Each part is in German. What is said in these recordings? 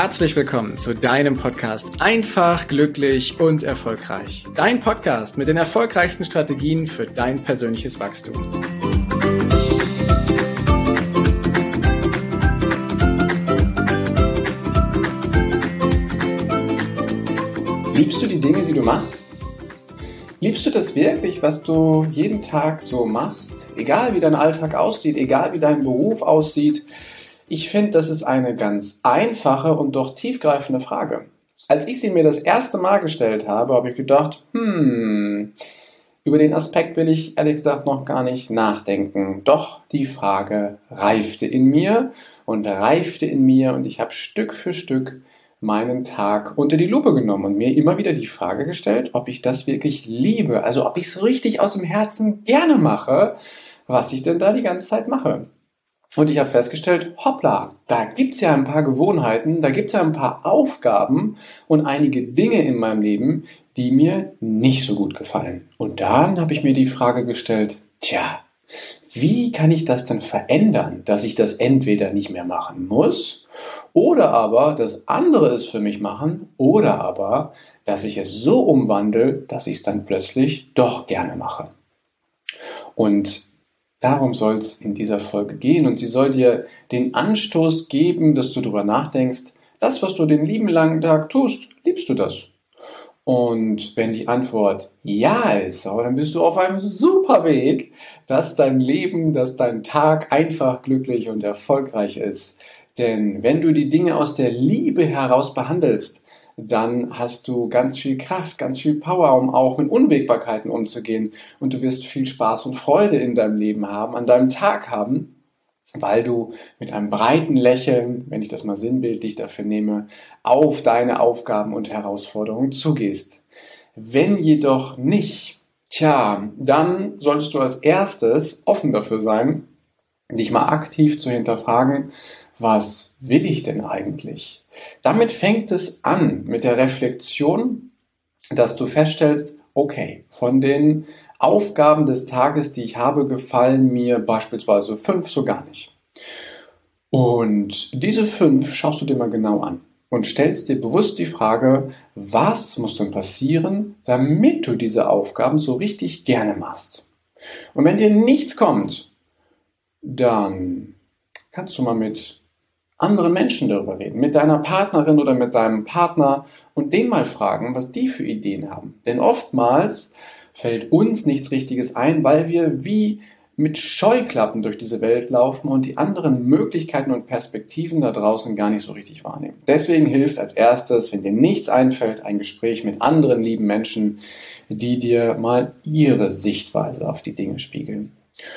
herzlich willkommen zu deinem Podcast Einfach, glücklich und erfolgreich. Dein Podcast mit den erfolgreichsten Strategien für dein persönliches Wachstum. Liebst du die Dinge, die du machst? Liebst du das wirklich, was du jeden Tag so machst? Egal wie dein Alltag aussieht, egal wie dein Beruf aussieht. Ich finde, das ist eine ganz einfache und doch tiefgreifende Frage. Als ich sie mir das erste Mal gestellt habe, habe ich gedacht, über den Aspekt will ich ehrlich gesagt noch gar nicht nachdenken. Doch die Frage reifte in mir und ich habe Stück für Stück meinen Tag unter die Lupe genommen und mir immer wieder die Frage gestellt, ob ich das wirklich liebe, also ob ich es richtig aus dem Herzen gerne mache, was ich denn da die ganze Zeit mache. Und ich habe festgestellt, hoppla, da gibt's ja ein paar Gewohnheiten, da gibt's ja ein paar Aufgaben und einige Dinge in meinem Leben, die mir nicht so gut gefallen. Und dann habe ich mir die Frage gestellt, wie kann ich das denn verändern, dass ich das entweder nicht mehr machen muss oder aber, dass andere es für mich machen oder aber, dass ich es so umwandle, dass ich es dann plötzlich doch gerne mache. Und darum soll es in dieser Folge gehen und sie soll dir den Anstoß geben, dass du darüber nachdenkst, das, was du den lieben langen Tag tust, liebst du das? Und wenn die Antwort ja ist, dann bist du auf einem super Weg, dass dein Leben, dass dein Tag einfach glücklich und erfolgreich ist. Denn wenn du die Dinge aus der Liebe heraus behandelst, dann hast du ganz viel Kraft, ganz viel Power, um auch mit Unwägbarkeiten umzugehen. Und du wirst viel Spaß und Freude in deinem Leben haben, an deinem Tag haben, weil du mit einem breiten Lächeln, wenn ich das mal sinnbildlich dafür nehme, auf deine Aufgaben und Herausforderungen zugehst. Wenn jedoch nicht, dann solltest du als erstes offen dafür sein, dich mal aktiv zu hinterfragen, was will ich denn eigentlich? Damit fängt es an mit der Reflexion, dass du feststellst, okay, von den Aufgaben des Tages, die ich habe, gefallen mir beispielsweise 5 so gar nicht. Und diese 5 schaust du dir mal genau an und stellst dir bewusst die Frage, was muss denn passieren, damit du diese Aufgaben so richtig gerne machst? Und wenn dir nichts kommt, dann kannst du mal mit anderen Menschen darüber reden, mit deiner Partnerin oder mit deinem Partner und den mal fragen, was die für Ideen haben. Denn oftmals fällt uns nichts Richtiges ein, weil wir wie mit Scheuklappen durch diese Welt laufen und die anderen Möglichkeiten und Perspektiven da draußen gar nicht so richtig wahrnehmen. Deswegen hilft als erstes, wenn dir nichts einfällt, ein Gespräch mit anderen lieben Menschen, die dir mal ihre Sichtweise auf die Dinge spiegeln.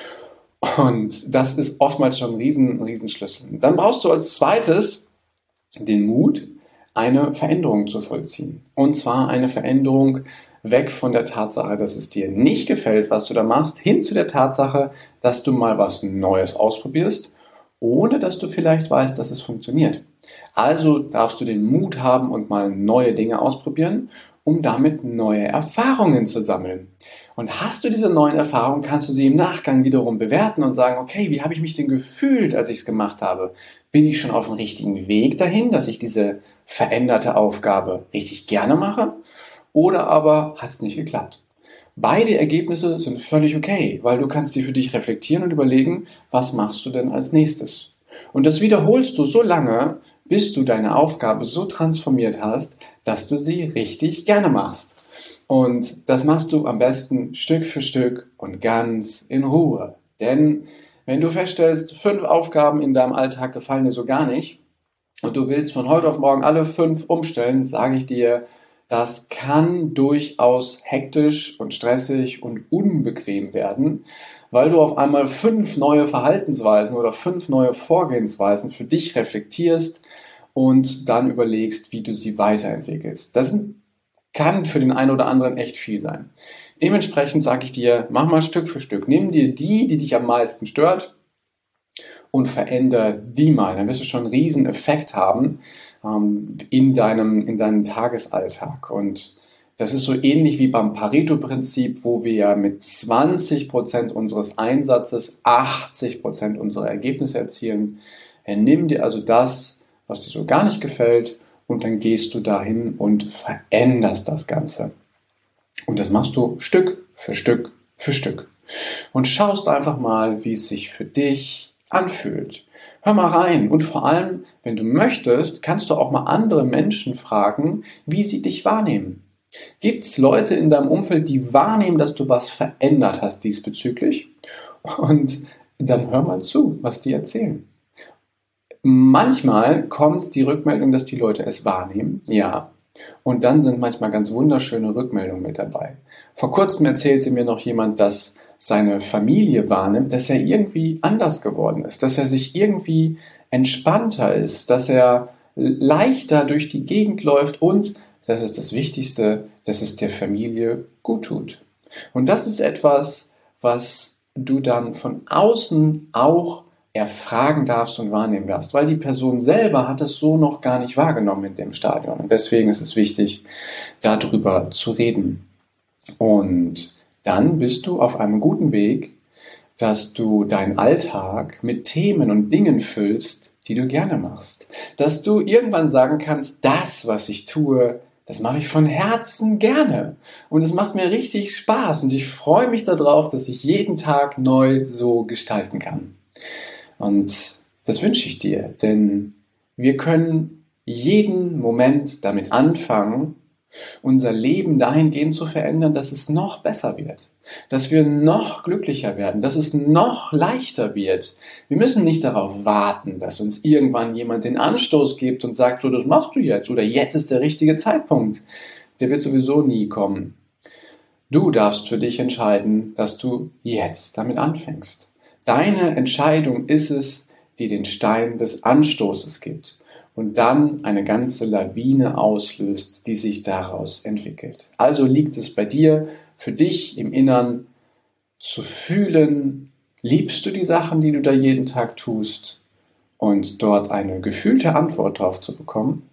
Und das ist oftmals schon ein Riesenschlüssel. Dann brauchst du als zweites den Mut, eine Veränderung zu vollziehen. Und zwar eine Veränderung weg von der Tatsache, dass es dir nicht gefällt, was du da machst, hin zu der Tatsache, dass du mal was Neues ausprobierst, ohne dass du vielleicht weißt, dass es funktioniert. Also darfst du den Mut haben und mal neue Dinge ausprobieren, um damit neue Erfahrungen zu sammeln. Und hast du diese neuen Erfahrungen, kannst du sie im Nachgang wiederum bewerten und sagen, okay, wie habe ich mich denn gefühlt, als ich es gemacht habe? Bin ich schon auf dem richtigen Weg dahin, dass ich diese veränderte Aufgabe richtig gerne mache? Oder aber hat es nicht geklappt? Beide Ergebnisse sind völlig okay, weil du kannst sie für dich reflektieren und überlegen, was machst du denn als nächstes? Und das wiederholst du so lange, bis du deine Aufgabe so transformiert hast, dass du sie richtig gerne machst. Und das machst du am besten Stück für Stück und ganz in Ruhe. Denn wenn du feststellst, 5 Aufgaben in deinem Alltag gefallen dir so gar nicht und du willst von heute auf morgen alle 5 umstellen, sage ich dir, das kann durchaus hektisch und stressig und unbequem werden, weil du auf einmal 5 neue Verhaltensweisen oder 5 neue Vorgehensweisen für dich reflektierst und dann überlegst, wie du sie weiterentwickelst. Das kann für den einen oder anderen echt viel sein. Dementsprechend sage ich dir, mach mal Stück für Stück. Nimm dir die dich am meisten stört und veränder die mal. Dann wirst du schon einen riesen Effekt haben in deinem Tagesalltag. Und das ist so ähnlich wie beim Pareto-Prinzip, wo wir ja mit 20% unseres Einsatzes 80% unserer Ergebnisse erzielen. Nimm dir also das, was dir so gar nicht gefällt, und dann gehst du dahin und veränderst das Ganze. Und das machst du Stück für Stück für Stück. Und schaust einfach mal, wie es sich für dich anfühlt. Hör mal rein und vor allem, wenn du möchtest, kannst du auch mal andere Menschen fragen, wie sie dich wahrnehmen. Gibt es Leute in deinem Umfeld, die wahrnehmen, dass du was verändert hast diesbezüglich? Und dann hör mal zu, was die erzählen. Manchmal kommt die Rückmeldung, dass die Leute es wahrnehmen, ja. Und dann sind manchmal ganz wunderschöne Rückmeldungen mit dabei. Vor kurzem erzählte mir noch jemand, dass seine Familie wahrnimmt, dass er irgendwie anders geworden ist, dass er sich irgendwie entspannter ist, dass er leichter durch die Gegend läuft und, das ist das Wichtigste, dass es der Familie gut tut. Und das ist etwas, was du dann von außen auch erfragen darfst und wahrnehmen darfst, weil die Person selber hat es so noch gar nicht wahrgenommen in dem Stadion. Und deswegen ist es wichtig, darüber zu reden. Und dann bist du auf einem guten Weg, dass du deinen Alltag mit Themen und Dingen füllst, die du gerne machst. Dass du irgendwann sagen kannst, das, was ich tue, das mache ich von Herzen gerne. Und es macht mir richtig Spaß. Und ich freue mich darauf, dass ich jeden Tag neu so gestalten kann. Und das wünsche ich dir, denn wir können jeden Moment damit anfangen, unser Leben dahingehend zu verändern, dass es noch besser wird, dass wir noch glücklicher werden, dass es noch leichter wird. Wir müssen nicht darauf warten, dass uns irgendwann jemand den Anstoß gibt und sagt, so, das machst du jetzt oder jetzt ist der richtige Zeitpunkt. Der wird sowieso nie kommen. Du darfst für dich entscheiden, dass du jetzt damit anfängst. Deine Entscheidung ist es, die den Stein des Anstoßes gibt und dann eine ganze Lawine auslöst, die sich daraus entwickelt. Also liegt es bei dir, für dich im Innern zu fühlen, liebst du die Sachen, die du da jeden Tag tust, und dort eine gefühlte Antwort drauf zu bekommen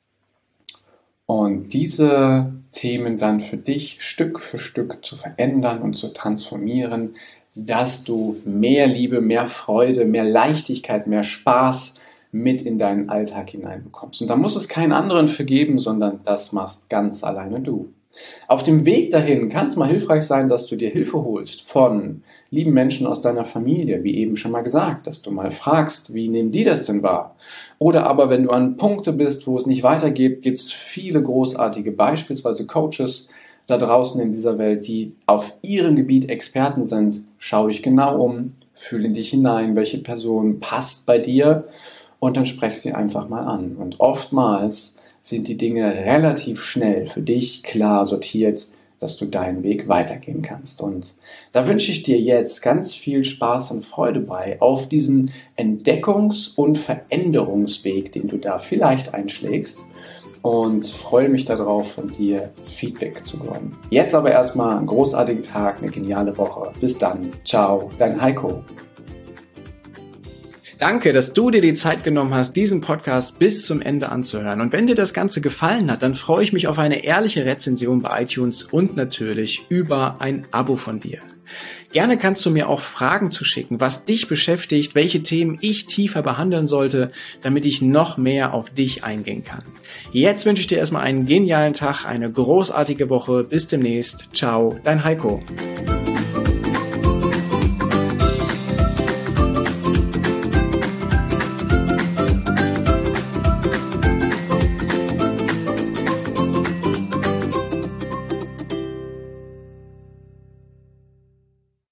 und diese Themen dann für dich Stück für Stück zu verändern und zu transformieren, dass du mehr Liebe, mehr Freude, mehr Leichtigkeit, mehr Spaß mit in deinen Alltag hineinbekommst. Und da muss es keinen anderen für geben, sondern das machst ganz alleine du. Auf dem Weg dahin kann es mal hilfreich sein, dass du dir Hilfe holst von lieben Menschen aus deiner Familie, wie eben schon mal gesagt, dass du mal fragst, wie nehmen die das denn wahr? Oder aber, wenn du an Punkte bist, wo es nicht weitergeht, gibt es viele großartige, beispielsweise Coaches da draußen in dieser Welt, die auf ihrem Gebiet Experten sind. Schau dich genau um, fühl in dich hinein, welche Person passt bei dir und dann sprech sie einfach mal an. Und oftmals sind die Dinge relativ schnell für dich klar sortiert, dass du deinen Weg weitergehen kannst. Und da wünsche ich dir jetzt ganz viel Spaß und Freude bei auf diesem Entdeckungs- und Veränderungsweg, den du da vielleicht einschlägst. Und freue mich darauf, von dir Feedback zu bekommen. Jetzt aber erstmal einen großartigen Tag, eine geniale Woche. Bis dann. Ciao, dein Heiko. Danke, dass du dir die Zeit genommen hast, diesen Podcast bis zum Ende anzuhören. Und wenn dir das Ganze gefallen hat, dann freue ich mich auf eine ehrliche Rezension bei iTunes und natürlich über ein Abo von dir. Gerne kannst du mir auch Fragen zuschicken, was dich beschäftigt, welche Themen ich tiefer behandeln sollte, damit ich noch mehr auf dich eingehen kann. Jetzt wünsche ich dir erstmal einen genialen Tag, eine großartige Woche. Bis demnächst. Ciao, dein Heiko.